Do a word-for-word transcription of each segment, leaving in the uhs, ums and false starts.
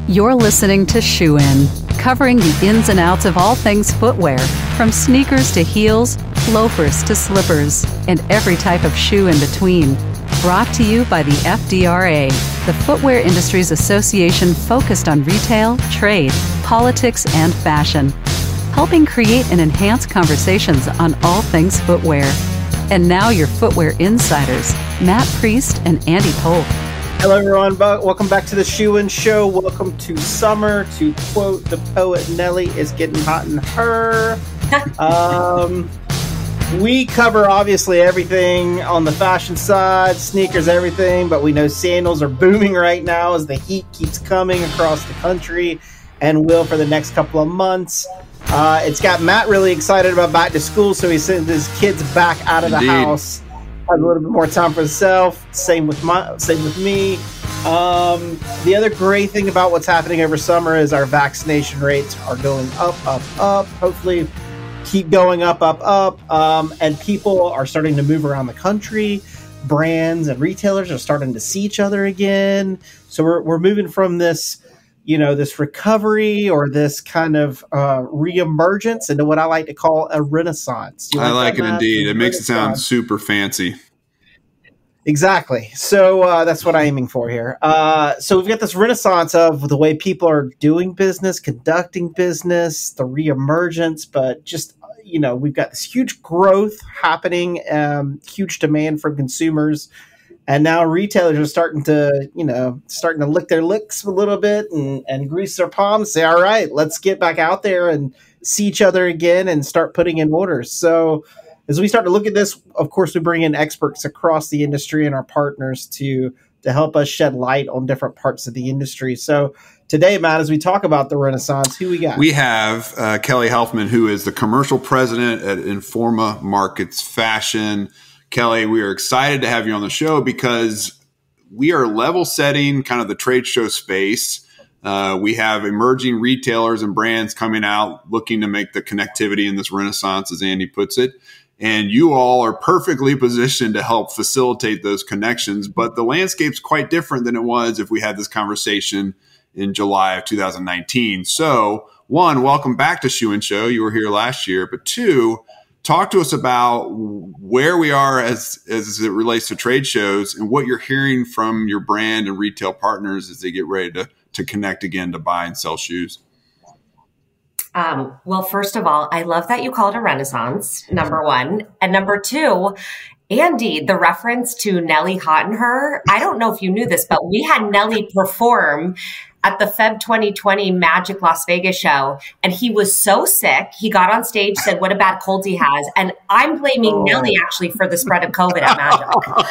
You're listening to Shoe In, covering the ins and outs of all things footwear, from sneakers to heels, loafers to slippers, and every type of shoe in between. Brought to you by the F D R A, the Footwear Industries Association focused on retail, trade, politics, and fashion, helping create and enhance conversations on all things footwear. And now your footwear insiders, Matt Priest and Andy Polk. Hello, everyone. Welcome back to the Shoe In Show. Welcome to summer. To quote the poet, Nelly is getting hot in her. um, we cover, obviously, everything on the fashion side, sneakers, everything, but we know sandals are booming right now as the heat keeps coming across the country and will for the next couple of months. Uh, it's got Matt really excited about back to school, so he sent his kids back out of the Indeed. house. Has a little bit more time for himself. Same with my, same with me. Um, the other great thing about what's happening over summer is our vaccination rates are going up, up, up. Hopefully, keep going up, up, up. Um, and people are starting to move around the country. Brands and retailers are starting to see each other again. So we're we're moving from this, you know, this recovery or this kind of uh, reemergence into what I like to call a renaissance. I like, like it indeed. It makes it sound super fancy. Exactly. So uh, that's what I'm aiming for here. Uh, so we've got this renaissance of the way people are doing business, conducting business, the reemergence, but just, you know, we've got this huge growth happening, um, huge demand from consumers. And now retailers are starting to, you know, starting to lick their lips a little bit and, and grease their palms, say, all right, let's get back out there and see each other again and start putting in orders. So as we start to look at this, of course, we bring in experts across the industry and our partners to, to help us shed light on different parts of the industry. So today, Matt, as we talk about the Renaissance, who we got? We have uh, Kelly Helfman, who is the commercial president at Informa Markets Fashion. Kelly, we are excited to have you on the show because we are level setting kind of the trade show space. Uh, we have emerging retailers and brands coming out looking to make the connectivity in this renaissance, as Andy puts it. And you all are perfectly positioned to help facilitate those connections. But the landscape's quite different than it was if we had this conversation in July of two thousand nineteen. So, one, welcome back to Shoe In Show. You were here last year. But two, talk to us about where we are as, as it relates to trade shows and what you're hearing from your brand and retail partners as they get ready to, to connect again to buy and sell shoes. Um, well, first of all, I love that you call it a renaissance, number one. And number two, Andy, the reference to Nelly Hot in Her, I don't know if you knew this, but we had Nelly perform at the February twenty twenty Magic Las Vegas show. And he was so sick. He got on stage, said what a bad cold he has. And I'm blaming oh. Nelly actually for the spread of COVID at Magic.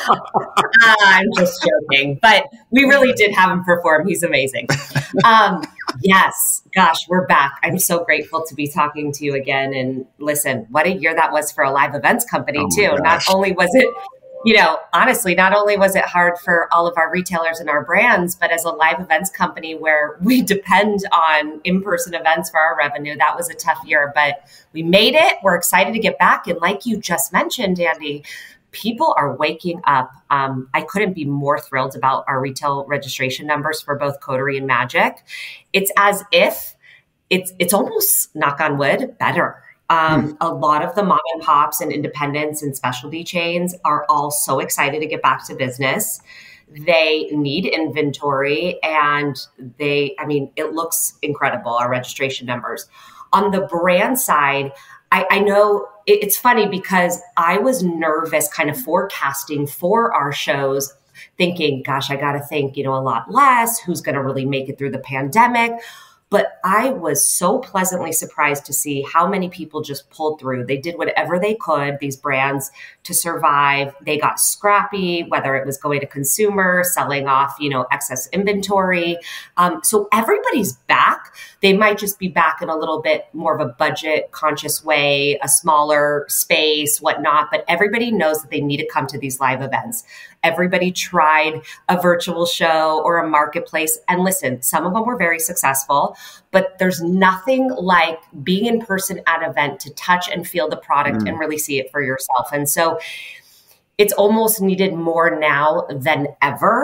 uh, I'm just joking. But we really did have him perform. He's amazing. Um, yes. Gosh, we're back. I'm so grateful to be talking to you again. And listen, what a year that was for a live events company oh too. Not only was it You know, honestly, not only was it hard for all of our retailers and our brands, but as a live events company where we depend on in-person events for our revenue, that was a tough year, but we made it. We're excited to get back. And like you just mentioned, Andy, people are waking up. Um, I couldn't be more thrilled about our retail registration numbers for both Coterie and Magic. It's as if it's, it's almost, knock on wood, better. Um, mm. A lot of the mom and pops and independents and specialty chains are all so excited to get back to business. They need inventory and they, I mean, it looks incredible, our registration numbers. On the brand side, I, I know it, it's funny because I was nervous kind of forecasting for our shows, thinking, gosh, I got to think, you know, a lot less, who's going to really make it through the pandemic. But I was so pleasantly surprised to see how many people just pulled through. They did whatever they could, these brands, to survive. They got scrappy, whether it was going to consumer, selling off, you know, excess inventory. Um, so everybody's back. They might just be back in a little bit more of a budget conscious way, a smaller space, whatnot. But everybody knows that they need to come to these live events. Everybody tried a virtual show or a marketplace. And listen, some of them were very successful, but there's nothing like being in person at an event to touch and feel the product mm. and really see it for yourself. And so it's almost needed more now than ever.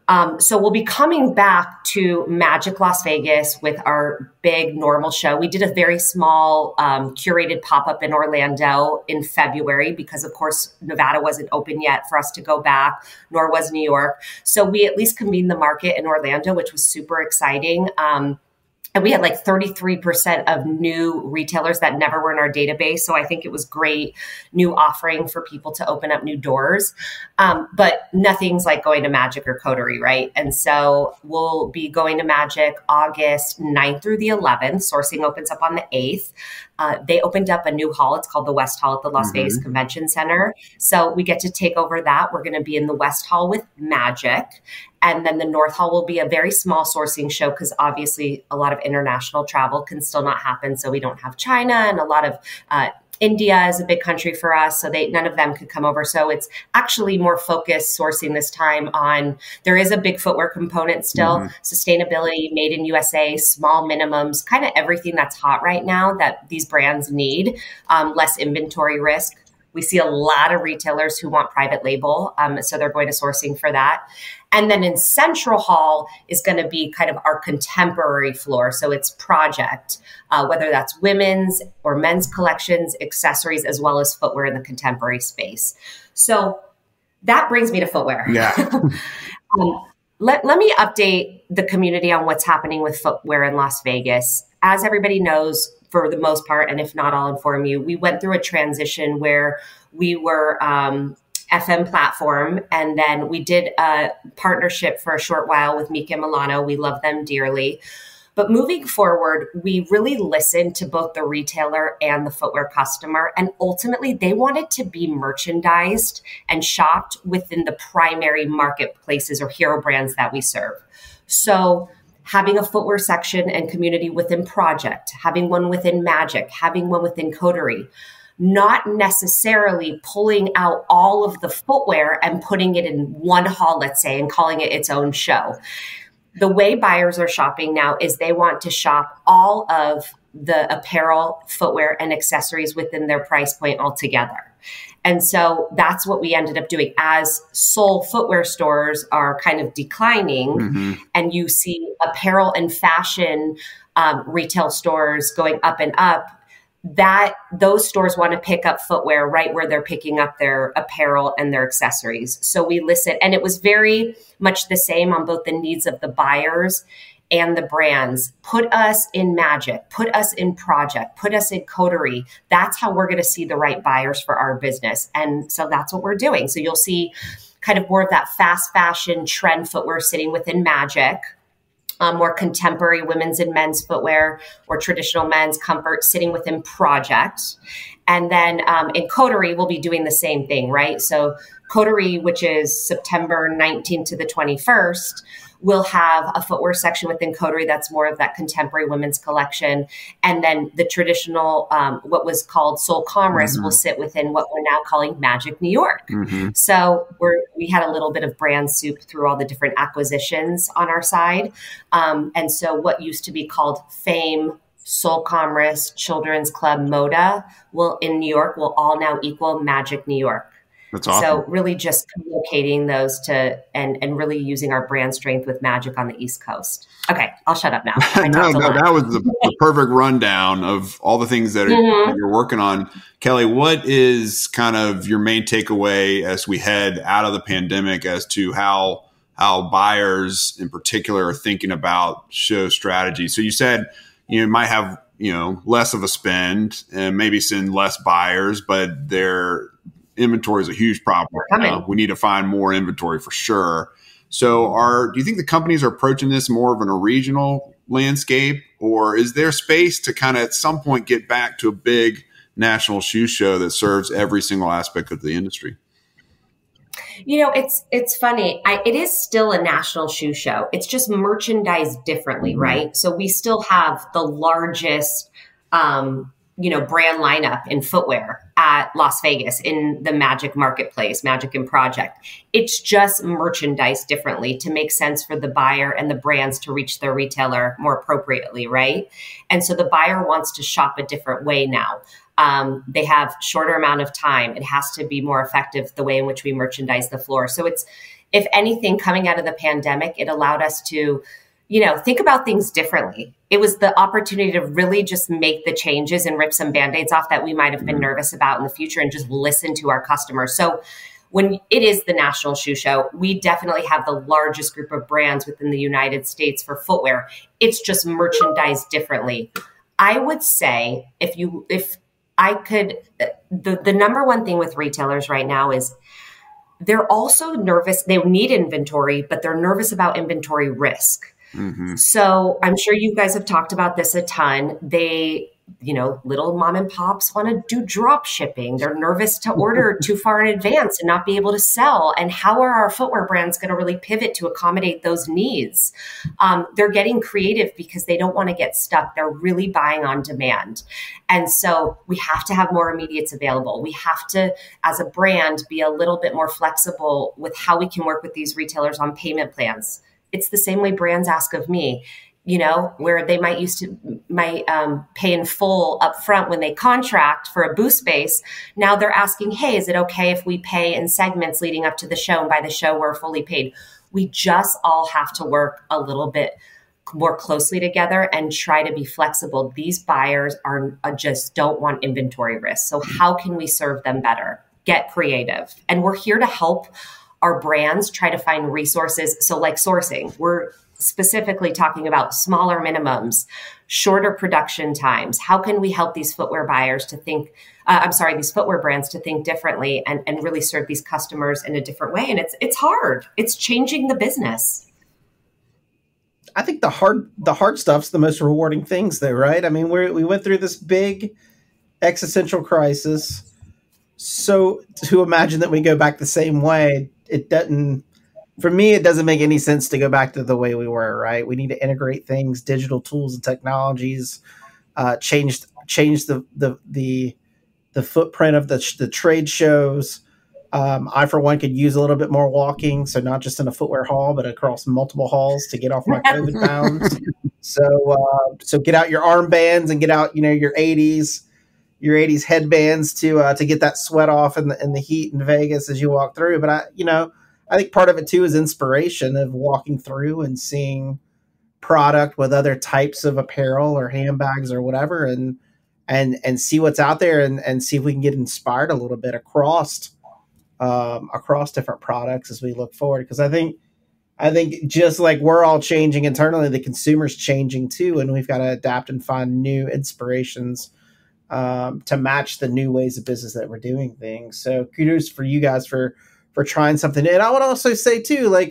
Um, so we'll be coming back to Magic Las Vegas with our big normal show. We did a very small um, curated pop-up in Orlando in February because, of course, Nevada wasn't open yet for us to go back, nor was New York. So we at least convened the market in Orlando, which was super exciting. Um, And we had like thirty-three percent of new retailers that never were in our database. So I think it was great new offering for people to open up new doors. Um, but nothing's like going to Magic or Coterie, right? And so we'll be going to Magic August ninth through the eleventh. Sourcing opens up on the eighth. Uh, they opened up a new hall. It's called the West Hall at the Las mm-hmm. Vegas Convention Center. So we get to take over that. We're going to be in the West Hall with Magic. And then the North Hall will be a very small sourcing show because obviously a lot of international travel can still not happen. So we don't have China, and a lot of uh, India is a big country for us. So they none of them could come over. So it's actually more focused sourcing this time on, there is a big footwear component still, mm-hmm. sustainability, made in U S A, small minimums, kind of everything that's hot right now that these brands need, um, less inventory risk. We see a lot of retailers who want private label. Um, so they're going to sourcing for that. And then in Central Hall is going to be kind of our contemporary floor. So it's project, uh, whether that's women's or men's collections, accessories, as well as footwear in the contemporary space. So that brings me to footwear. Yeah. um, let, let me update the community on what's happening with footwear in Las Vegas. As everybody knows, for the most part, and if not, I'll inform you, we went through a transition where we were um, F M platform, and then we did a partnership for a short while with Mika and Milano. We love them dearly. But moving forward, we really listened to both the retailer and the footwear customer, and ultimately they wanted to be merchandised and shopped within the primary marketplaces or hero brands that we serve. So having a footwear section and community within Project, having one within Magic, having one within Coterie, not necessarily pulling out all of the footwear and putting it in one hall, let's say, and calling it its own show. The way buyers are shopping now is they want to shop all of the apparel, footwear, and accessories within their price point altogether. And so that's what we ended up doing as sole footwear stores are kind of declining, mm-hmm. and you see apparel and fashion um, retail stores going up and up. That those stores want to pick up footwear right where they're picking up their apparel and their accessories. So we listen, and it was very much the same on both the needs of the buyers and the brands. Put us in Magic, put us in Project, put us in Coterie. That's how we're going to see the right buyers for our business. And so that's what we're doing. So you'll see kind of more of that fast fashion trend footwear sitting within Magic. Um, more contemporary women's and men's footwear or traditional men's comfort sitting within Project. And then um, in Coterie, we'll be doing the same thing, right? So Coterie, which is September nineteenth to the twenty-first, we'll have a footwear section within Coterie that's more of that contemporary women's collection. And then the traditional, um, what was called Soul Commerce, mm-hmm. will sit within what we're now calling Magic New York. Mm-hmm. So we're, we had a little bit of brand soup through all the different acquisitions on our side. Um, and so what used to be called Fame, Soul Commerce, Children's Club, Moda will in New York will all now equal Magic New York. That's awesome. So really just locating those to and and really using our brand strength with Magic on the East Coast. Okay, I'll shut up now. no, no, that was the, the perfect rundown of all the things that, mm-hmm. are, that you're working on. Kelly, what is kind of your main takeaway as we head out of the pandemic as to how how buyers in particular are thinking about show strategy? So you said you might have you know less of a spend and maybe send less buyers, but they're inventory is a huge problem. Uh, we need to find more inventory for sure. So are, do you think the companies are approaching this more of in a regional landscape, or is there space to kind of at some point get back to a big national shoe show that serves every single aspect of the industry? You know, it's, it's funny. I, it is still a national shoe show. It's just merchandised differently, mm-hmm. right? So we still have the largest, um, you know, brand lineup in footwear at Las Vegas in the Magic Marketplace, Magic and Project. It's just merchandised differently to make sense for the buyer and the brands to reach their retailer more appropriately, right? And so the buyer wants to shop a different way now. Um, they have shorter amount of time. It has to be more effective the way in which we merchandise the floor. So it's if anything, coming out of the pandemic, it allowed us to, you know, think about things differently. It was the opportunity to really just make the changes and rip some Band-Aids off that we might have been nervous about in the future and just listen to our customers. So when it is the National Shoe Show, we definitely have the largest group of brands within the United States for footwear. It's just merchandised differently. I would say if you, if I could, the, the number one thing with retailers right now is they're also nervous. They need inventory, but they're nervous about inventory risk. Mm-hmm. So I'm sure you guys have talked about this a ton. They, you know, little mom and pops want to do drop shipping. They're nervous to order too far in advance and not be able to sell. And how are our footwear brands going to really pivot to accommodate those needs? Um, they're getting creative because they don't want to get stuck. They're really buying on demand. And so we have to have more immediates available. We have to, as a brand, be a little bit more flexible with how we can work with these retailers on payment plans. It's the same way brands ask of me, you know, where they might used to might um, pay in full up front when they contract for a booth space. Now they're asking, hey, is it okay if we pay in segments leading up to the show? And by the show, we're fully paid. We just all have to work a little bit more closely together and try to be flexible. These buyers are, are just don't want inventory risk. So how can we serve them better? Get creative. And we're here to help our brands try to find resources. So like sourcing, we're specifically talking about smaller minimums, shorter production times. How can we help these footwear buyers to think, uh, I'm sorry, these footwear brands to think differently and, and really serve these customers in a different way? And it's it's hard. It's changing the business. I think the hard the hard stuff's the most rewarding things though, right? I mean, we we went through this big existential crisis. So to imagine that we go back the same way, it doesn't, for me, it doesn't make any sense to go back to the way we were, right? We need to integrate things, digital tools and technologies, uh, change, change the, the, the, the footprint of the, the trade shows. Um, I, for one, could use a little bit more walking. So not just in a footwear hall, but across multiple halls to get off my COVID pounds. So, uh, so get out your armbands and get out, you know, your eighties, your eighties headbands to, uh, to get that sweat off in the, in the heat in Vegas as you walk through. But I, you know, I think part of it too is inspiration of walking through and seeing product with other types of apparel or handbags or whatever, and, and, and see what's out there and, and see if we can get inspired a little bit across, um, across different products as we look forward. Cause I think, I think just like we're all changing internally, the consumer's changing too. And we've got to adapt and find new inspirations um, to match the new ways of business that we're doing things. So kudos for you guys for, for trying something. And I would also say too, like,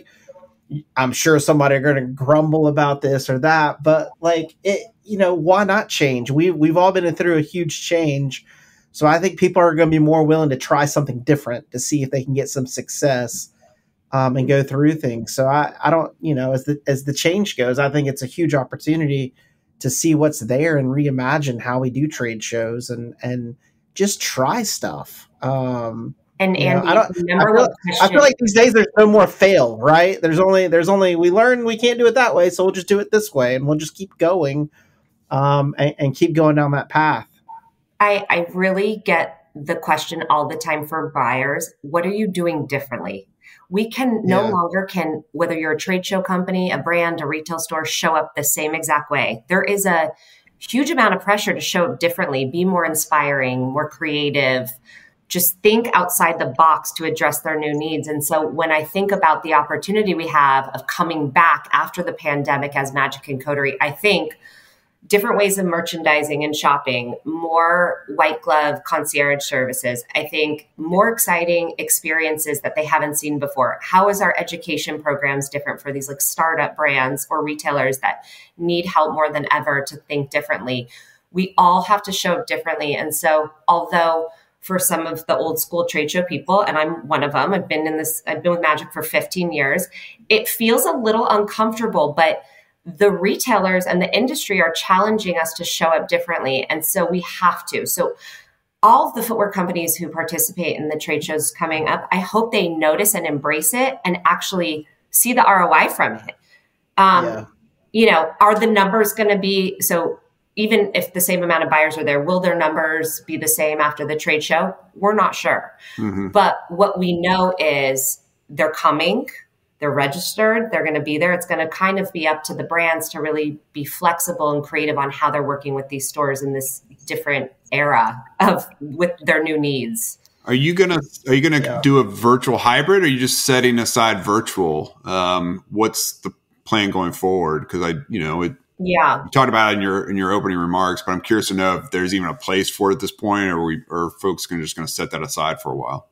I'm sure somebody are going to grumble about this or that, but like it, you know, why not change? We, we've all been through a huge change. So I think people are going to be more willing to try something different to see if they can get some success um, and go through things. So I, I don't, you know, as the, as the change goes, I think it's a huge opportunity to see what's there and reimagine how we do trade shows and, and just try stuff. Um, And you know, Andy, I don't. I number feel, one question. I feel like these days there's no more fail, right? There's only there's only we learn we can't do it that way, so we'll just do it this way, and we'll just keep going, um, and, and keep going down that path. I, I really get the question all the time for buyers. What are you doing differently? We can no Yeah. longer can, whether you're a trade show company, a brand, a retail store, show up the same exact way. There is a huge amount of pressure to show up differently, be more inspiring, more creative, just think outside the box to address their new needs. And so when I think about the opportunity we have of coming back after the pandemic as Magic and Coterie, I think different ways of merchandising and shopping, more white glove concierge services. I think more exciting experiences that they haven't seen before. How is our education programs different for these like startup brands or retailers that need help more than ever to think differently? We all have to show up differently. And so although for some of the old school trade show people, and I'm one of them, I've been in this, I've been with Magic for fifteen years, it feels a little uncomfortable, but the retailers and the industry are challenging us to show up differently. And so we have to. So all of the footwear companies who participate in the trade shows coming up, I hope they notice and embrace it and actually see the R O I from it. Um, Yeah. You know, are the numbers going to be, so even if the same amount of buyers are there, will their numbers be the same after the trade show? We're not sure. Mm-hmm. But what we know is they're coming. they're registered, they're going to be there. It's going to kind of be up to the brands to really be flexible and creative on how they're working with these stores in this different era of with their new needs. Are you gonna Are you gonna yeah. do a virtual hybrid? Or are you just setting aside virtual? Um, what's the plan going forward? Because I, you know, it, yeah, you talked about it in your in your opening remarks, but I'm curious to know if there's even a place for it at this point, or we or folks are just going to set that aside for a while.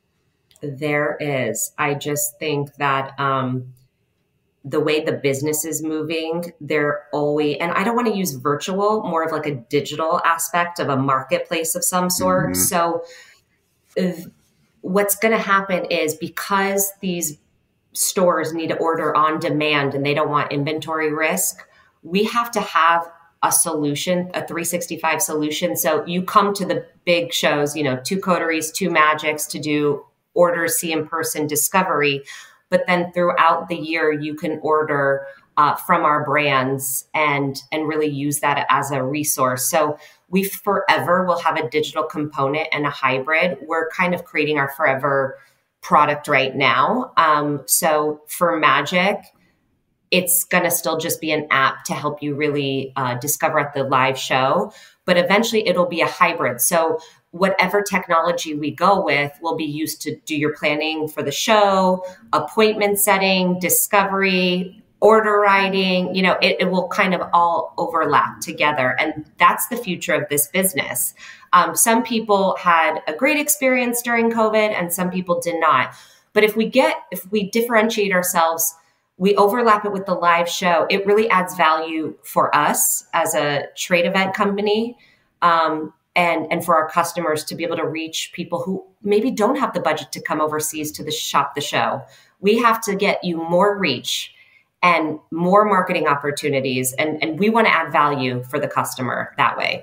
There is. I just think that um, the way the business is moving, they're always, and I don't want to use virtual, more of like a digital aspect of a marketplace of some sort. Mm-hmm. So if, what's going to happen is because these stores need to order on demand and they don't want inventory risk, we have to have a solution, a three sixty-five solution. So you come to the big shows, you know, two Coteries, two Magics to do order, see in person discovery, but then throughout the year you can order uh, from our brands and and really use that as a resource. So we forever will have a digital component and a hybrid. We're kind of creating our forever product right now. Um, so for Magic, it's going to still just be an app to help you really uh, discover at the live show, but eventually it'll be a hybrid. So whatever technology we go with will be used to do your planning for the show, appointment setting, discovery, order writing, you know, it, it will kind of all overlap together. And that's the future of this business. Um, some people had a great experience during COVID and some people did not. But if we get, if we differentiate ourselves, we overlap it with the live show, it really adds value for us as a trade event company. Um, And, and for our customers to be able to reach people who maybe don't have the budget to come overseas to the shop the show. We have to get you more reach and more marketing opportunities. And, and we want to add value for the customer that way.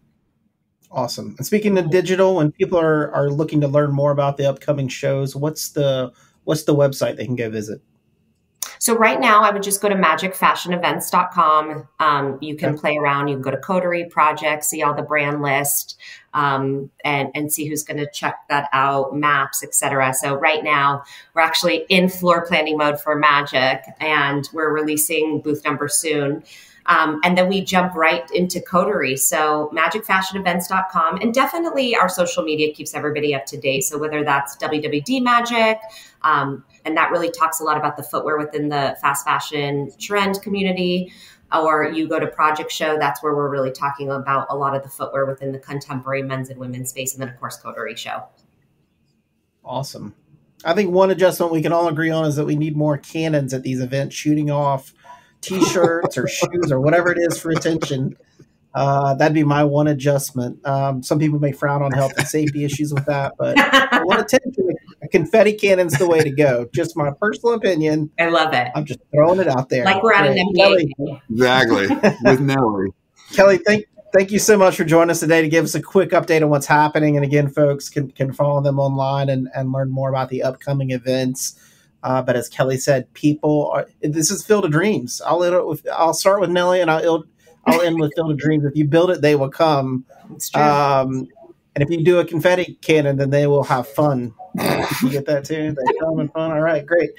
Awesome. And speaking of digital, when people are, are looking to learn more about the upcoming shows, what's the what's the website they can go visit? So right now, I would just go to magic fashion events dot com. Um, you can okay. play around. You can go to Coterie Project, see all the brand list, um, and, and see who's going to check that out, maps, et cetera. So right now, we're actually in floor planning mode for Magic, and we're releasing booth number soon. Um, and then we jump right into Coterie. So magic fashion events dot com. And definitely our social media keeps everybody up to date. So whether that's W W D Magic, um, and that really talks a lot about the footwear within the fast fashion trend community, or you go to Project Show, that's where we're really talking about a lot of the footwear within the contemporary men's and women's space. And then, of course, Coterie Show. Awesome. I think one adjustment we can all agree on is that we need more cannons at these events shooting off T-shirts or shoes or whatever it is for attention. Uh, that'd be my one adjustment. Um, some people may frown on health and safety issues with that, but I want attention. A confetti cannon's the way to go. Just my personal opinion. I love it. I'm just throwing it out there. Like we're at an N B A game. Exactly. With Nelly. Kelly, thank thank you so much for joining us today to give us a quick update on what's happening. And again, folks can, can follow them online and, and learn more about the upcoming events. Uh, but as Kelly said, people are, this is Field of Dreams. I'll end with, I'll start with Nelly and I'll I'll end with Field of Dreams. If you build it, they will come. It's true. Um, and if you do a confetti cannon, then they will have fun. You get that too? They come and fun. All right, great.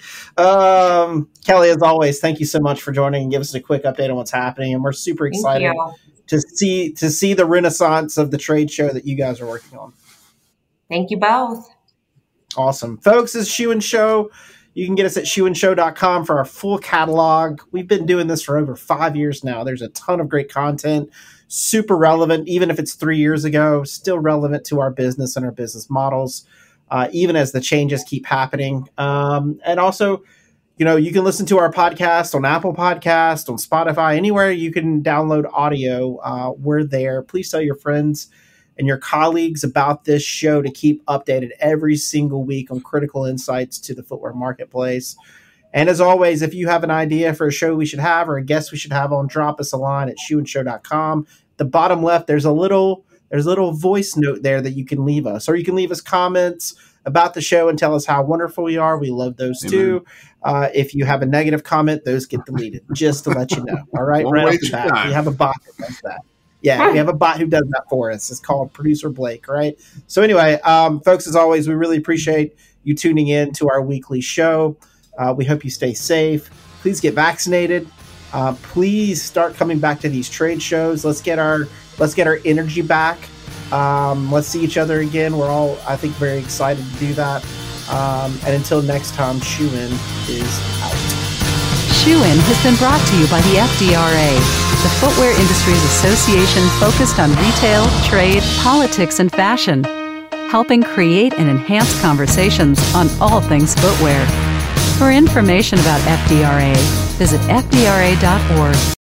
Um, Kelly, as always, thank you so much for joining and give us a quick update on what's happening. And we're super excited to see to see the renaissance of the trade show that you guys are working on. Thank you both. Awesome. Folks, this is Shoe and Show. You can get us at shoe and show dot com for our full catalog. We've been doing this for over five years now. There's a ton of great content, super relevant, even if it's three years ago, still relevant to our business and our business models, uh, even as the changes keep happening. Um, and also, you know, you can listen to our podcast on Apple Podcast, on Spotify, anywhere you can download audio. Uh, we're there. Please tell your friends and your colleagues about this show to keep updated every single week on critical insights to the footwear marketplace. And as always, if you have an idea for a show we should have or a guest we should have on, drop us a line at shoe and show dot com. The bottom left, there's a little there's a little voice note there that you can leave us. Or you can leave us comments about the show and tell us how wonderful we are. We love those Amen. too. Uh, if you have a negative comment, those get deleted, just to let you know. All right, Don't right off waste the bat. your time. We have a bot that does that. Yeah, we have a bot who does that for us. It's called Producer Blake, right? So anyway, um, folks, as always, we really appreciate you tuning in to our weekly show. Uh, we hope you stay safe. Please get vaccinated. Uh, please start coming back to these trade shows. Let's get our let's get our energy back. Um, let's see each other again. We're all, I think, very excited to do that. Um, and until next time, Shoe In is out. Shoe In has been brought to you by the F D R A, the Footwear Industries Association focused on retail, trade, politics, and fashion, helping create and enhance conversations on all things footwear. For information about F D R A, visit F D R A dot org.